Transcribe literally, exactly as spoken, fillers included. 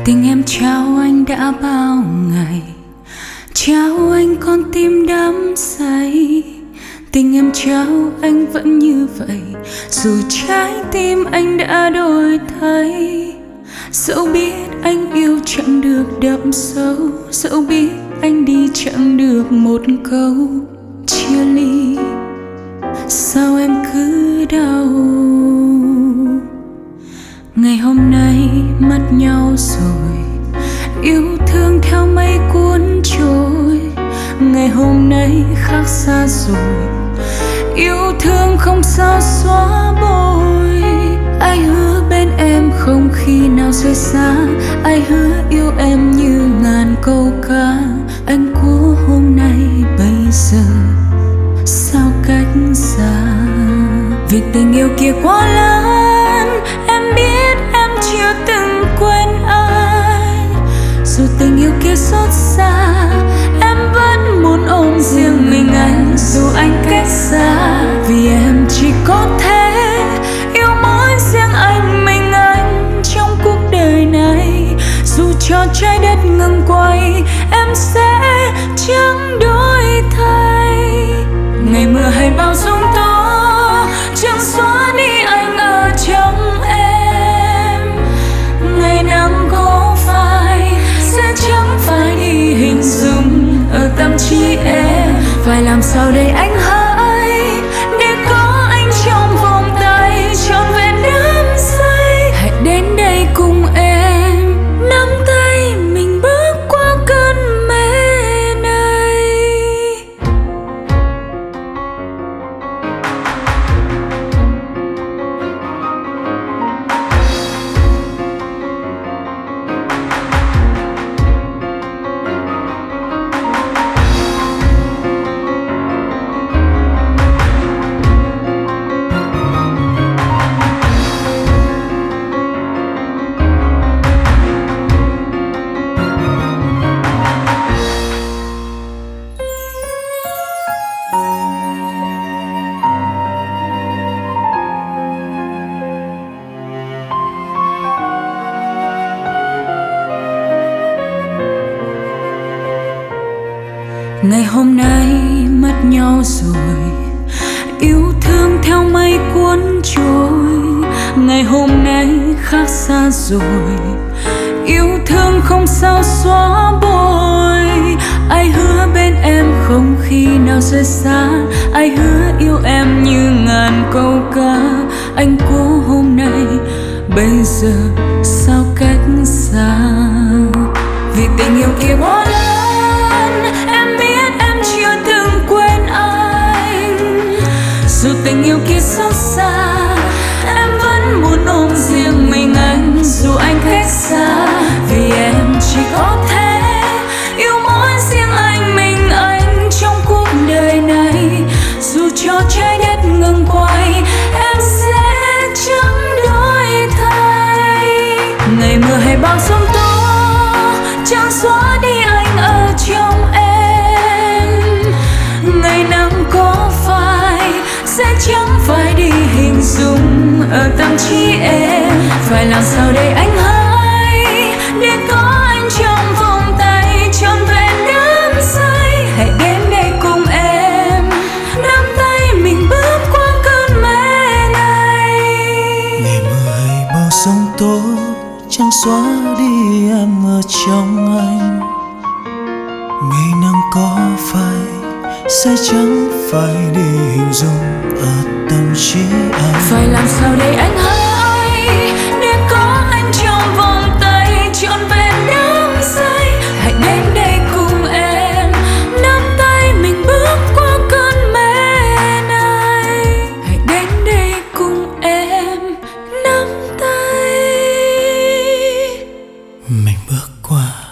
tình em trao anh đã bao ngày, trao anh con tim đắm say. Tình em trao anh vẫn như vậy, dù trái tim anh đã đổi thay. Dẫu biết anh yêu chẳng được đậm sâu, dẫu biết anh đi chẳng được một câu chia ly, sao em cứ đau? Ngày hôm nay mất nhau rồi, yêu thương theo mây cuốn trôi. Ngày hôm nay khác xa rồi, yêu thương không sao xóa bôi. Ai hứa bên em không khi nào rời xa, ai hứa yêu em như ngàn câu ca. Anh của hôm nay bây giờ sao cách xa, vì tình yêu kia quá lớn. Em biết em chưa từng quên ai, dù tình yêu kia xót xa, em vẫn muốn ôm riêng mình anh. Dù anh cách xa, vì em chỉ có thế yêu mỗi riêng anh, mình anh trong cuộc đời này. Dù cho trái đất ngừng quay, em sẽ chẳng đổi thay. Ngày mưa hay bao giông tố chẳng xóa đi anh ở trong em. Ngày nắng có phai sẽ chẳng phải đi hình dung ở tâm trí em. Phải làm sao để anh hỡi, để có anh trong vòng tay trọn vẹn đắm say. Hãy đến đây cùng em, nắm tay mình bước qua cơn mê này. Ngày hôm nay mất nhau rồi, yêu thương theo mây cuốn trôi. Ngày hôm nay khác xa rồi, yêu thương không sao xóa bôi. Ai hứa bên em không khi nào rời xa, ai hứa yêu em như ngàn câu ca. Anh của hôm nay bây giờ sao cách xa, vì tình yêu kia quá lớn. Em biết em chưa từng quên anh, dù tình yêu kia xót xa, em vẫn muốn ôm riêng mình anh. Dù anh cách xa, vì em chỉ có thế yêu mỗi riêng anh, mình anh trong cuộc đời này. Dù cho trái đất ngừng quay, em sẽ chẳng đổi thay. Ngày mưa hay bao giông tố chẳng xóa đi anh ở trong em. Ngày nắng có phai sẽ chẳng phải đi hình dung ở tâm trí em. Phải làm sao để anh hỡi, để có anh trong vòng tay trọn vẹn đắm say. Hãy đến đây cùng em, nắm tay mình bước qua cơn mê này. Ngày mưa hay bao giông tố chẳng xóa đi em ở trong anh. Ngày nắng có phai sẽ chẳng phải đi hình dung ở tâm trí anh. Phải làm sao để anh hỡi, để có anh trong vòng tay trọn vẹn đắm say. Hãy đến đây cùng em, nắm tay mình bước qua cơn mê này. Hãy đến đây cùng em, nắm tay mình bước qua